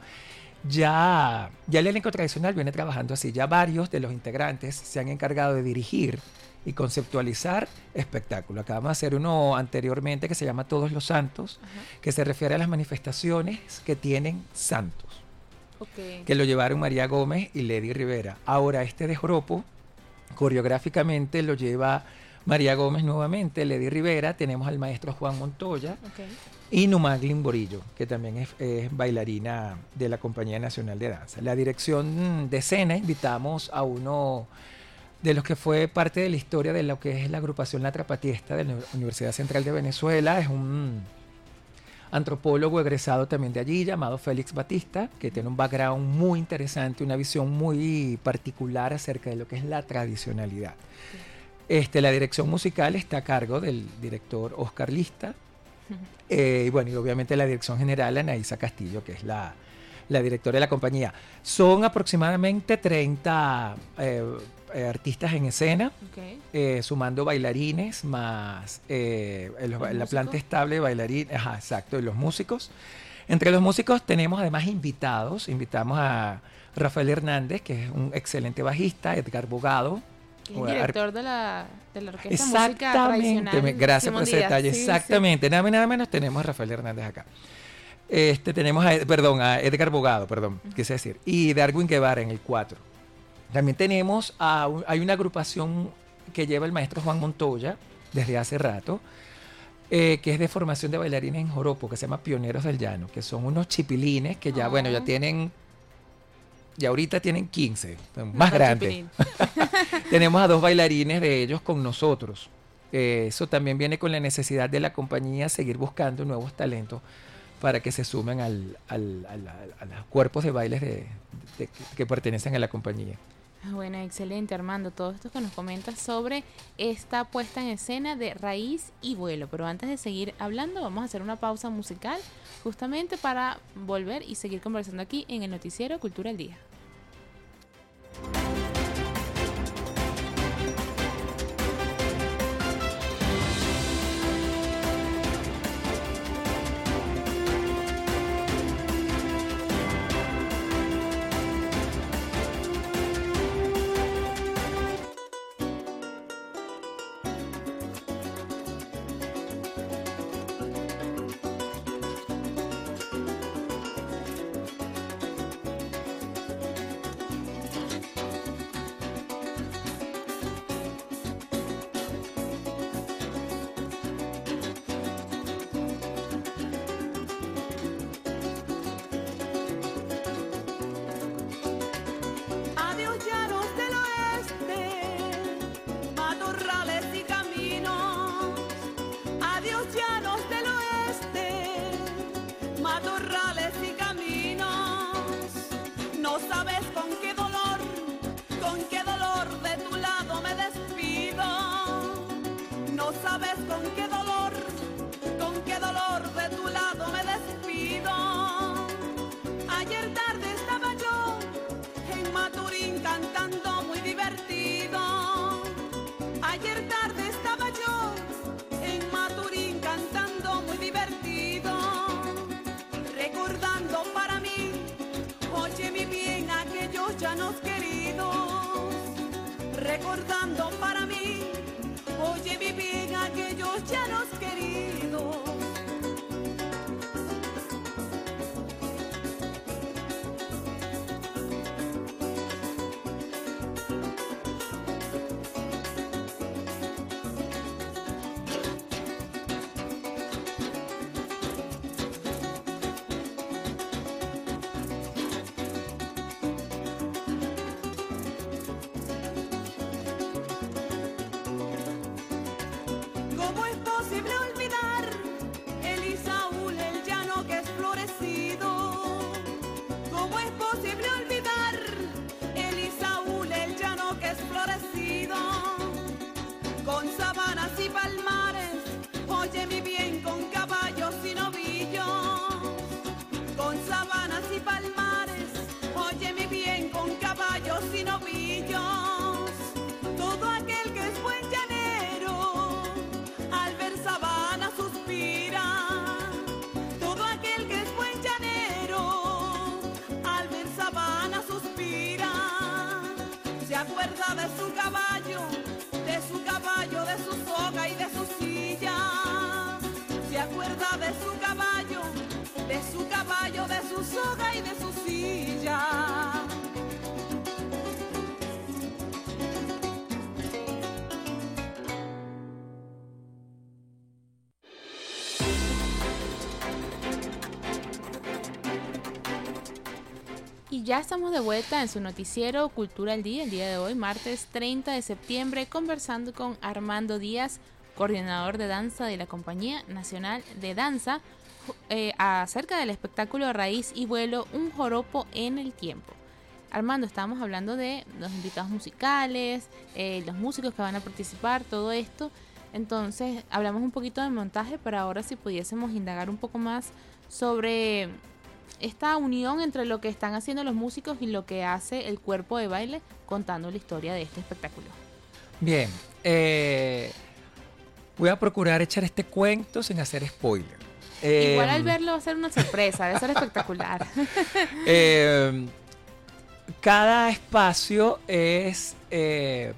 ya, ya el elenco tradicional viene trabajando así. Ya varios de los integrantes se han encargado de dirigir y conceptualizar espectáculo. Acabamos de hacer uno anteriormente que se llama Todos los Santos, ajá, que se refiere a las manifestaciones que tienen santos. Okay. Que lo llevaron María Gómez y Lady Rivera. Ahora este de Joropo, coreográficamente lo lleva María Gómez nuevamente, Lady Rivera, tenemos al maestro Juan Montoya, okay, y Numaglin Borillo, que también es, es bailarina de la Compañía Nacional de Danza. La dirección de escena, invitamos a uno de los que fue parte de la historia de lo que es la agrupación La Trapatiesta de la Universidad Central de Venezuela. Es un antropólogo egresado también de allí, llamado Félix Batista, que tiene un background muy interesante, una visión muy particular acerca de lo que es la tradicionalidad. Este, la dirección musical está a cargo del director Oscar Lista, uh-huh, eh, y bueno, y obviamente la dirección general Anaísa Castillo, que es la, la directora de la compañía. Son aproximadamente treinta eh, eh, artistas en escena, okay, eh, sumando bailarines más eh, el, la músicos? Planta estable de bailarines, ajá, exacto, y los músicos. Entre los músicos tenemos además invitados, invitamos a Rafael Hernández, que es un excelente bajista, Edgar Bogado, el director de la, de la Orquesta Música Tradicional. Me, gracias Simón por ese Díaz. detalle. Sí, Exactamente. Sí. Nada, nada menos tenemos a Rafael Hernández acá. Este, tenemos a, perdón, a Edgar Bogado, perdón, uh-huh, quise decir. Y Darwin Guevara en el cuatro. También tenemos a, hay una agrupación que lleva el maestro Juan Montoya desde hace rato, eh, que es de formación de bailarines en joropo, que se llama Pioneros del Llano, que son unos chipilines que ya, oh, bueno, ya tienen... Y ahorita tienen quince, más grandes. Tenemos a dos bailarines de ellos con nosotros. Eh, eso también viene con la necesidad de la compañía seguir buscando nuevos talentos para que se sumen al, al, al, al, a los cuerpos de bailes de, de, de, que pertenecen a la compañía. Bueno, excelente, Armando, todo esto que nos comentas sobre esta puesta en escena de Raíz y Vuelo. Pero antes de seguir hablando, vamos a hacer una pausa musical justamente para volver y seguir conversando aquí en el noticiero Cultura al Día. Recordando para mí, oye mi bien, aquellos llanos queridos. ¿Cómo es posible olvidar acuerda de su caballo, de su caballo, de su soga y de su silla. Se acuerda de su caballo, de su caballo, de su soga y de su silla. Y ya estamos de vuelta en su noticiero Cultura al Día, el día de hoy, martes treinta de septiembre, conversando con Armando Díaz, coordinador de danza de la Compañía Nacional de Danza, eh, acerca del espectáculo Raíz y Vuelo, un joropo en el tiempo. Armando, estábamos hablando de los invitados musicales, eh, los músicos que van a participar, todo esto. Entonces, hablamos un poquito del montaje, pero ahora si pudiésemos indagar un poco más sobre esta unión entre lo que están haciendo los músicos y lo que hace el cuerpo de baile, contando la historia de este espectáculo. Bien, eh, voy a procurar echar este cuento sin hacer spoiler. Eh, Igual al verlo va a ser una sorpresa, debe ser espectacular. eh, cada espacio es eh,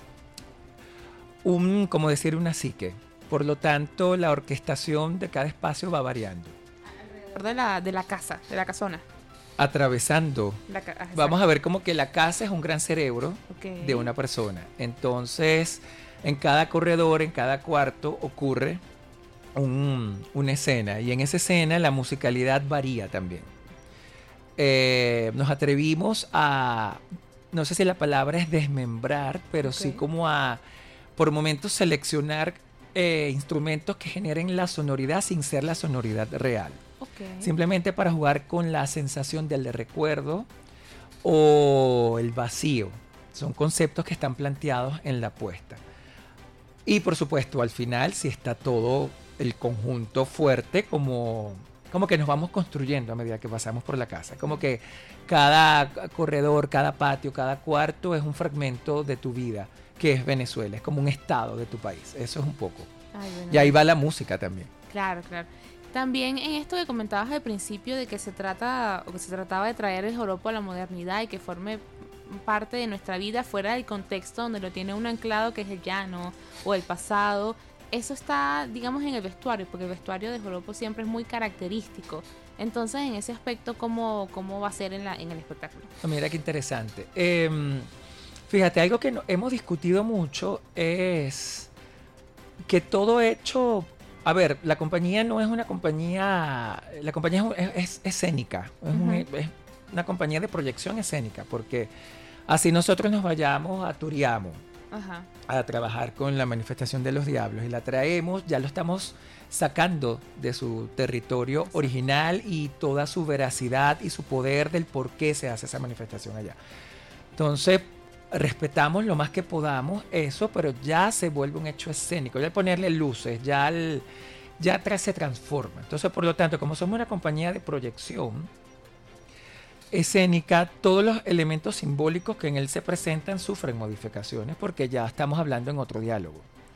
un, como decir, una psique. Por lo tanto, la orquestación de cada espacio va variando. De la, de la casa, de la casona. Atravesando. La ca- ah, Vamos a ver como que la casa es un gran cerebro Ok. de una persona. Entonces, en cada corredor, en cada cuarto, ocurre un- una escena. Y en esa escena la musicalidad varía también. Eh, nos atrevimos a, no sé si la palabra es desmembrar, pero Ok. sí como a, por momentos, seleccionar eh, instrumentos que generen la sonoridad sin ser la sonoridad real. Ok. Simplemente para jugar con la sensación del recuerdo o el vacío. Son conceptos que están planteados en la puesta. Y por supuesto, al final, si está todo el conjunto fuerte, como, como que nos vamos construyendo a medida que pasamos por la casa. Como que cada corredor, cada patio, cada cuarto es un fragmento de tu vida, que es Venezuela. Es como un estado de tu país. Eso es un poco. Ay, bueno. Y ahí va la música también. Claro, claro. También en esto que comentabas al principio de que se trata o que se trataba de traer el joropo a la modernidad y que forme parte de nuestra vida fuera del contexto donde lo tiene uno anclado, que es el llano o el pasado. Eso está, digamos, en el vestuario, porque el vestuario de joropo siempre es muy característico. Entonces, en ese aspecto, ¿cómo, cómo va a ser en, la, en el espectáculo? Mira qué interesante. Eh, fíjate, algo que no, hemos discutido mucho es que todo hecho... A ver, la compañía no es una compañía... La compañía es, es- es escénica. Es, un- Ujú. es una compañía de proyección escénica, porque así nosotros nos vayamos a Turiamo Ajá. a trabajar con la manifestación de los diablos y la traemos, ya lo estamos sacando de su territorio original y toda su veracidad y su poder del por qué se hace esa manifestación allá. Entonces, respetamos lo más que podamos eso, pero ya se vuelve un hecho escénico, ya al ponerle luces, ya, el, ya atrás se transforma. Entonces, por lo tanto, como somos una compañía de proyección escénica, todos los elementos simbólicos que en él se presentan sufren modificaciones porque ya estamos hablando en otro diálogo.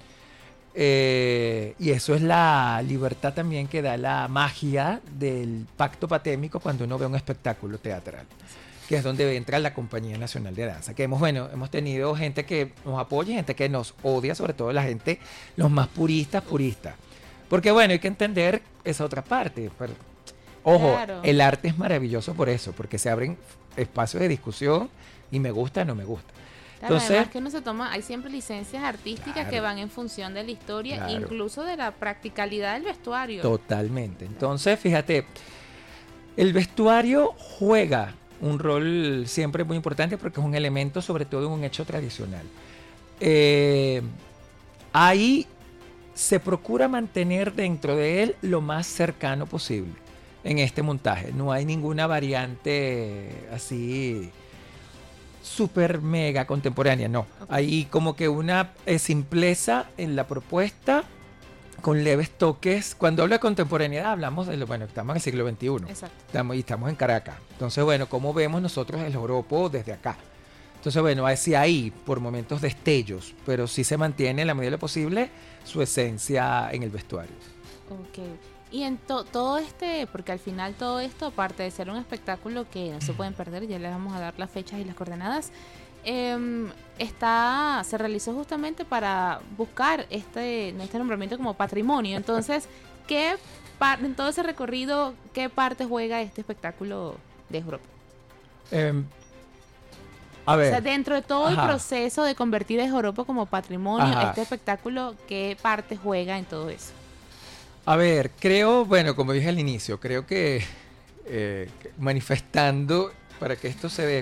Eh, y eso es la libertad también que da la magia del pacto patémico cuando uno ve un espectáculo teatral, que es donde entra la Compañía Nacional de Danza, que hemos, bueno, hemos tenido gente que nos apoya y gente que nos odia, sobre todo la gente, los más puristas, puristas. Porque bueno, hay que entender esa otra parte. Pero, ojo, Claro. el arte es maravilloso por eso, porque se abren espacios de discusión y me gusta o no me gusta. Claro, Entonces, además que uno se toma, hay siempre licencias artísticas Claro. que van en función de la historia, Claro. incluso de la practicalidad del vestuario. totalmente. Entonces, fíjate, el vestuario juega un rol siempre muy importante porque es un elemento, sobre todo en un hecho tradicional. Eh, ahí se procura mantener dentro de él lo más cercano posible en este montaje. No hay ninguna variante así super mega contemporánea, no. Hay como que una eh, simpleza en la propuesta con leves toques. Cuando hablo de contemporaneidad hablamos de lo, bueno, estamos en el siglo veintiuno. Exacto. Estamos, y estamos en Caracas. Entonces, bueno, ¿cómo vemos nosotros el joropo desde acá? Entonces, bueno, así hay por momentos destellos, pero sí se mantiene en la medida de lo posible su esencia en el vestuario. Ok. Y en to- todo este, porque al final todo esto, aparte de ser un espectáculo que no se pueden perder, ya les vamos a dar las fechas y las coordenadas, eh, está se realizó justamente para buscar este, este nombramiento como patrimonio. Entonces, ¿qué par, en todo ese recorrido, qué parte juega este espectáculo de Joropo? Eh, a ver. O sea, dentro de todo Ajá. el proceso de convertir el Joropo como patrimonio, Ajá. este espectáculo, ¿qué parte juega en todo eso? A ver, creo, bueno, como dije al inicio, creo que eh, manifestando para que esto se dé,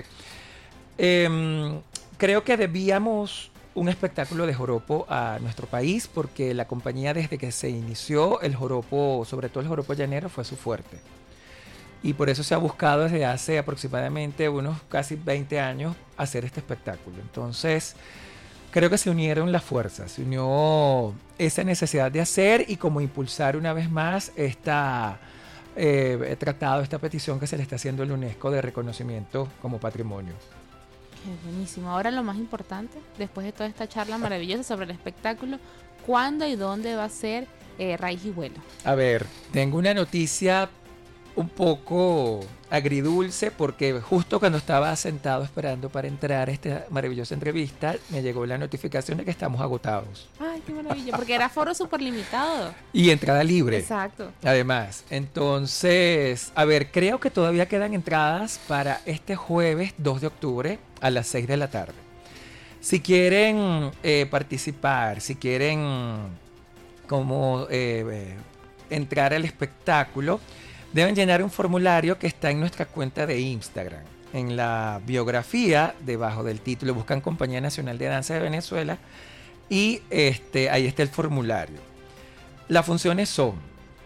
eh, creo que debíamos un espectáculo de joropo a nuestro país porque la compañía desde que se inició, el joropo, sobre todo el joropo llanero, fue su fuerte. Y por eso se ha buscado desde hace aproximadamente unos casi veinte años hacer este espectáculo. Entonces, creo que se unieron las fuerzas, se unió esa necesidad de hacer y como impulsar una vez más esta eh, tratado, esta petición que se le está haciendo a la UNESCO de reconocimiento como patrimonio. Qué buenísimo. Ahora lo más importante, después de toda esta charla maravillosa sobre el espectáculo, ¿cuándo y dónde va a ser eh, Raíz y Vuelo? A ver, tengo una noticia un poco agridulce porque justo cuando estaba sentado esperando para entrar a esta maravillosa entrevista me llegó la notificación de que estamos agotados. Ay, qué maravilla, porque era foro súper limitado. Y entrada libre. Exacto. Además, entonces, a ver, creo que todavía quedan entradas para este jueves dos de octubre a las seis de la tarde. Si quieren eh, participar, si quieren como eh, eh, entrar al espectáculo, deben llenar un formulario que está en nuestra cuenta de Instagram. En la biografía, debajo del título, buscan Compañía Nacional de Danza de Venezuela y este, ahí está el formulario. Las funciones son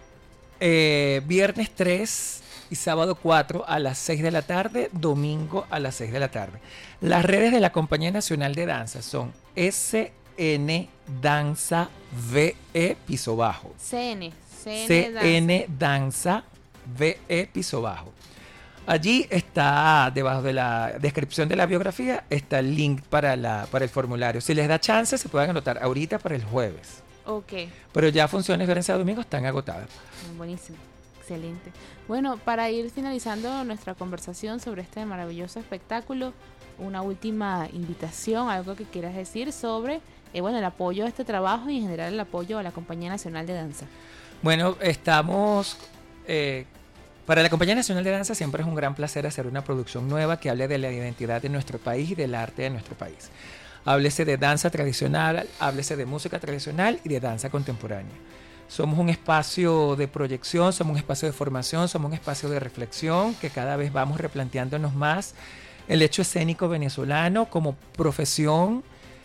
eh, viernes tres y sábado cuatro a las seis de la tarde, domingo a las seis de la tarde. Las redes de la Compañía Nacional de Danza son S N Danza V E piso bajo. C N. C N Danza V E piso bajo. Allí está, debajo de la descripción de la biografía, está el link para, la, para el formulario. Si les da chance, se pueden anotar ahorita para el jueves. Ok. Pero ya funciones viernes a domingo están agotadas. Buenísimo. Excelente. Bueno, para ir finalizando nuestra conversación sobre este maravilloso espectáculo, una última invitación, algo que quieras decir sobre eh, bueno, el apoyo a este trabajo y en general el apoyo a la Compañía Nacional de Danza. Bueno, estamos... Eh, para la Compañía Nacional de Danza siempre es un gran placer hacer una producción nueva que hable de la identidad de nuestro país y del arte de nuestro país. Háblese de danza tradicional, háblese de música tradicional y de danza contemporánea. Somos un espacio de proyección, somos un espacio de formación, somos un espacio de reflexión que cada vez vamos replanteándonos más el hecho escénico venezolano como profesión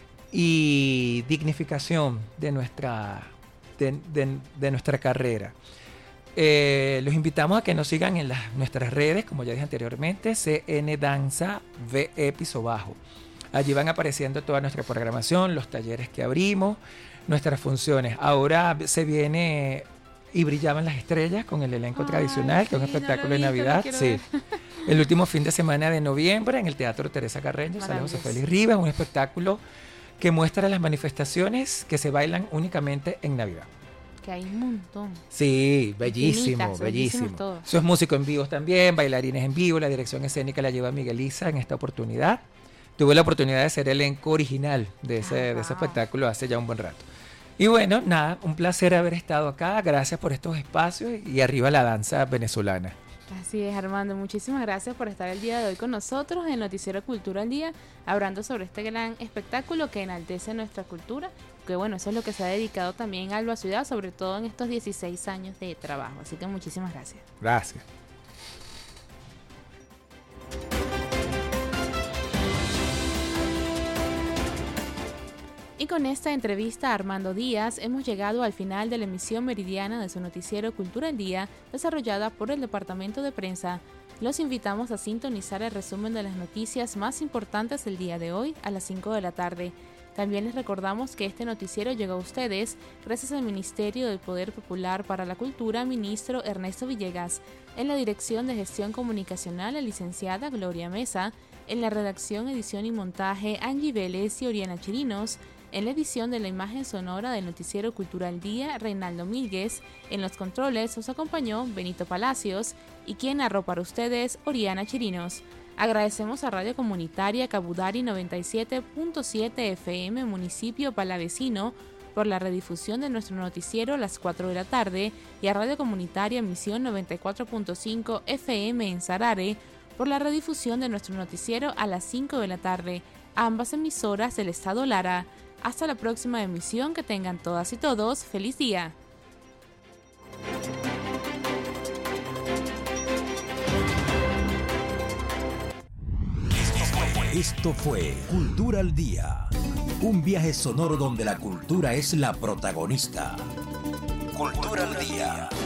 y dignificación de nuestra, de, de, de nuestra carrera. Eh, los invitamos a que nos sigan en las, nuestras redes, como ya dije anteriormente, C N Danza V E piso bajo. Allí van apareciendo toda nuestra programación, los talleres que abrimos, nuestras funciones. Ahora se viene Y Brillaban las Estrellas con el elenco Ay, tradicional, que es un espectáculo no de Navidad. Sí. El último fin de semana de noviembre en el Teatro Teresa Carreño, sale José Félix Rivas, un espectáculo que muestra las manifestaciones que se bailan únicamente en Navidad. Que hay un montón. Sí, bellísimo, Infinitas, bellísimo. todo. Eso es músico en vivo también, bailarines en vivo, la dirección escénica la lleva Miguel Isa en esta oportunidad. Tuve la oportunidad de ser elenco original de ese, de ese espectáculo hace ya un buen rato. Y bueno, nada, un placer haber estado acá, gracias por estos espacios y arriba la danza venezolana. Así es, Armando, muchísimas gracias por estar el día de hoy con nosotros en Noticiero Cultura al Día, hablando sobre este gran espectáculo que enaltece nuestra cultura, que bueno, eso es lo que se ha dedicado también a Alba Ciudad, sobre todo en estos dieciséis años de trabajo, así que muchísimas gracias. Gracias. Y con esta entrevista a Armando Díaz hemos llegado al final de la emisión meridiana de su noticiero Cultura al Día, desarrollada por el Departamento de Prensa. Los invitamos a sintonizar el resumen de las noticias más importantes del día de hoy a las cinco de la tarde. También les recordamos que este noticiero llegó a ustedes gracias al Ministerio del Poder Popular para la Cultura, ministro Ernesto Villegas, en la Dirección de Gestión Comunicacional la licenciada Gloria Mesa, en la redacción, edición y montaje Angie Vélez y Oriana Chirinos, en la edición de la imagen sonora del noticiero Cultural Día, Reinaldo Míguez. En los controles os acompañó Benito Palacios y quien narró para ustedes, Oriana Chirinos. Agradecemos a Radio Comunitaria Cabudari noventa y siete punto siete F M Municipio Palavecino por la redifusión de nuestro noticiero a las cuatro de la tarde y a Radio Comunitaria Misión noventa y cuatro punto cinco F M en Sarare por la redifusión de nuestro noticiero a las cinco de la tarde, ambas emisoras del Estado Lara. Hasta la próxima emisión, que tengan todas y todos feliz día. Esto fue Cultura al Día, un viaje sonoro donde la cultura es la protagonista. Cultura al Día.